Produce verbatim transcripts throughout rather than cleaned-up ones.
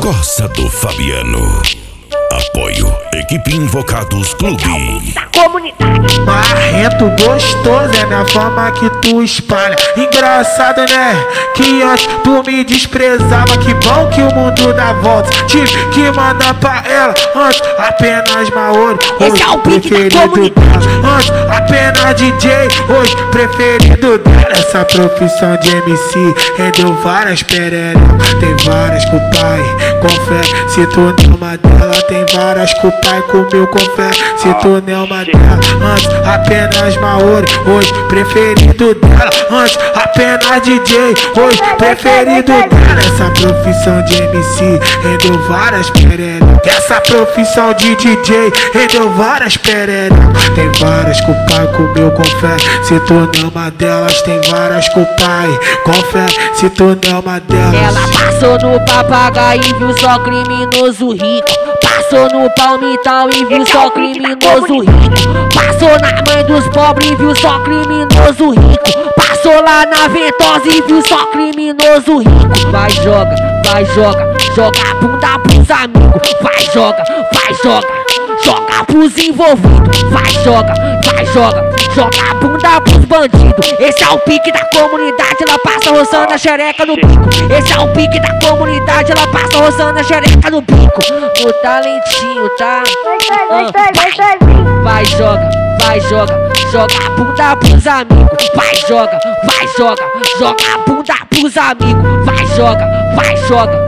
Corsa do Fabiano. Apoio Equipe Invocados Clube. Comunidade. Marrento gostoso é na forma que tu espalha. Engraçado, né? Que antes tu me desprezava. Que bom que o mundo dá volta. Tive que mandar pra ela antes apenas Maori. Esse é o pique da comunidade. dela. Antes apenas D J. Hoje preferido dela. Essa profissão de M C rendeu várias pererecas. Tem várias com o pai, confere. Se tu não é uma dela, tem várias com o pai, comeu confere. Se tu não é uma dela, antes apenas Maori, hoje preferido dela. Antes apenas D J, hoje preferido dela. Essa profissão de M C rendeu várias pererecas. Essa profissão de D J rendeu várias pererecas. Tem várias com o pai, comeu confere. Se tu não é uma delas, tem várias com o pai, confere. Se tu não é uma delas. Ela passou no papagaio e viu só criminoso rico. Passou no palmital e viu só criminoso rico. Passou na mãe dos pobres e viu só criminoso rico. Passou lá na Ventosa e viu só criminoso rico. Vai joga, vai joga, joga a bunda pros amigos. Vai joga, vai joga, joga pros envolvidos. Vai joga, vai joga, joga a bunda pros bandidos. Esse é o pique da comunidade, ela passa roçando a xereca no bico. Esse é o pique da comunidade, ela passa roçando a xereca no bico. No talentinho, tá? Ah, vai, vai joga, vai joga, joga a bunda pros amigos. Vai joga, vai joga, joga a bunda pros amigos. Vai joga, vai joga,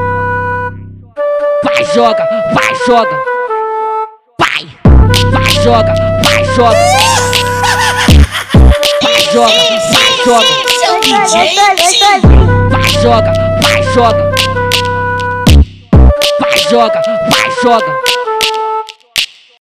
vai joga, vai joga, vai, vai joga, vai joga, vai joga, vai joga, vai joga, vai joga, vai joga, vai joga.